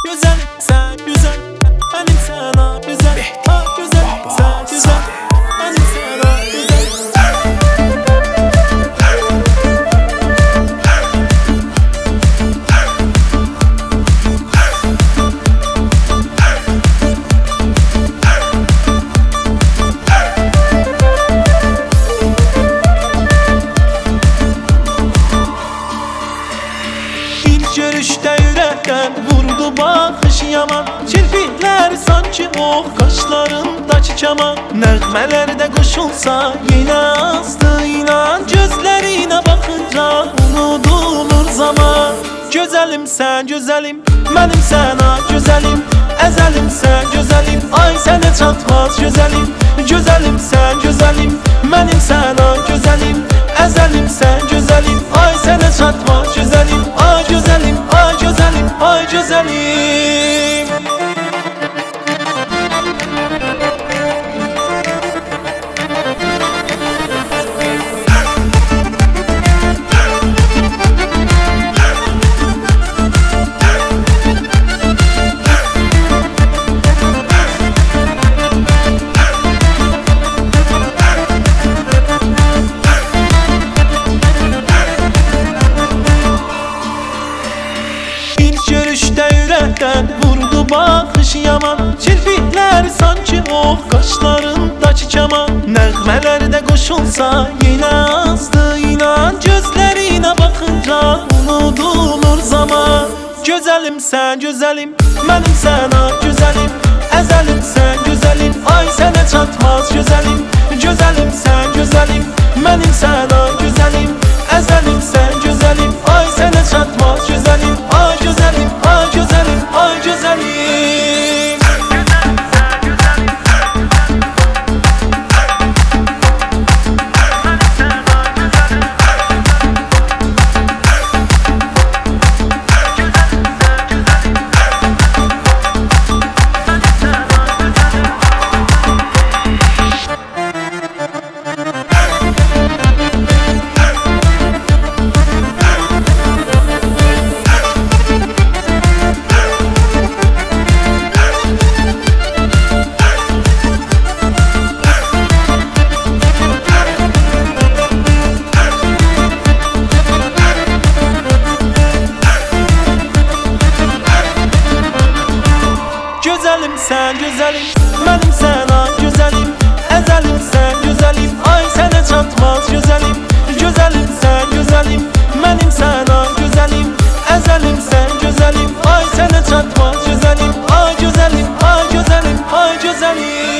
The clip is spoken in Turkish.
Güzel, sen güzel, benim sana güzel. Ah güzel, sen güzel, benim sana güzel. İlk görüşte yürekten vurdu bakış yaman. Kirpikler sanki ok, kaşlarındaki keman. Nəğməlerde koşulsa yine astı inan. Gözlerine bakınca unudulur zaman. Güzelim sen güzelim, benim sana güzelim. Ezelim sen güzelim, ay sene çatmaz güzelim. Güzelim sen güzelim, benim sana güzelim. Ezelim sen güzelim, ay sene çatmaz güzelim. Ay güzelim, ay güzelim, ay güzelim. Görüşte yürekten vurdu bakış yaman. Kirpikler sanki ok, kaşlarındaki keman. Nəğməlerde koşulsa yine astı inan. Gözlerine bakınca unudulur zaman. Güzelim sen güzelim, benim sana güzelim. Ezelim sen güzelim, ay sene çatmaz güzelim. Güzelim sen güzelim, benim sana güzelim. Ezelim sen güzelim, ay sene çatmaz güzelim. Ay güzelim, ay güzelim, ay güzelim. Güzelim sen güzelim, benim sana güzelim. Ezelim sen güzelim, ay sene çatmaz güzelim. Güzelim sen güzelim, benim sana güzelim. Ezelim sen güzelim, ay sene çatmaz güzelim. Ay güzelim, ay güzelim, ay güzelim.